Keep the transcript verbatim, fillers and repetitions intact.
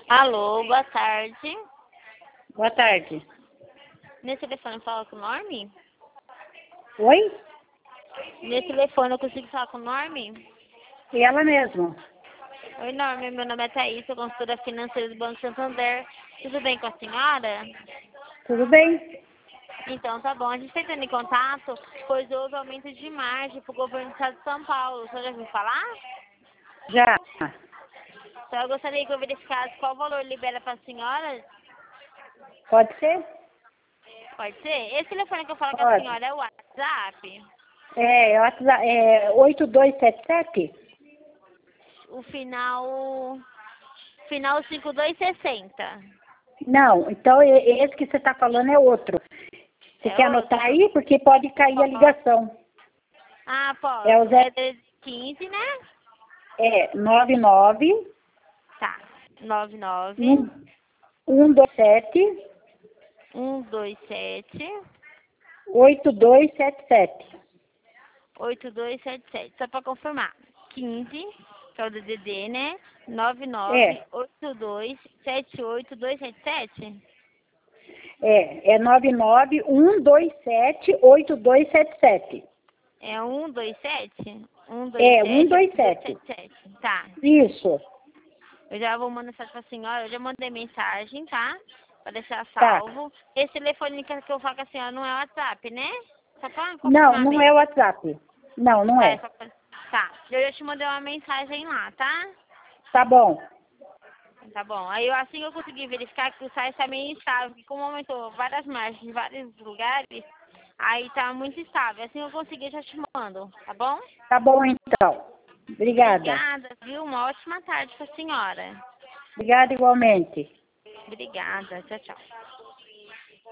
Alô, boa tarde. Boa tarde. Nesse telefone eu falo com o Norme? Oi? Nesse telefone eu consigo falar com o Norme? E ela mesma? Oi, Norme, meu nome é Thaís, sou consultora financeira do Banco Santander. Tudo bem com a senhora? Tudo bem? Então, tá bom. A gente está entrando em contato, pois houve aumento de margem para o governo do estado de São Paulo. O senhor já ouviu falar? Já. Então, eu gostaria que eu verificasse qual valor libera para a senhora. Pode ser? Pode ser? Esse telefone que eu falo com a Pode. senhora é o WhatsApp? É, WhatsApp- é oito dois sete sete? O final... Final cinco dois sessenta. Não, então e- esse que você está falando é outro. Você É quer anotar outro? aí? Porque pode cair a ligação. Ah, posso. É o É zero, treze quinze, né? é nove nove Tá. nove nove um um dois sete um dois sete oito dois sete sete. oito dois sete sete. Só para confirmar. quinze, que é o D D D, né? nove nove É, oito dois sete oito dois sete sete. é, é nove nove um dois sete oito dois sete sete. É um dois sete? um dois É, sete oito dois um dois sete. sete sete. Tá. Isso, Eu já vou mandar mensagem pra senhora. Eu já mandei mensagem, tá? Pra deixar tá. salvo. Esse telefone que eu falo com a senhora não é WhatsApp, né? Só pra Não, confirmar não mesmo. é WhatsApp. Não, não Ah, é é. só pra... Tá. Eu já te mandei uma mensagem lá, tá? Tá bom. Tá bom. Aí eu, assim eu consegui verificar que o site tá meio instável, que como aumentou várias margens em vários lugares, aí tá muito estável. Assim eu consegui, já te mando, tá bom? Tá bom então. Obrigada. Obrigada, viu? Uma ótima tarde pra senhora. Obrigada igualmente. Obrigada. Tchau, tchau.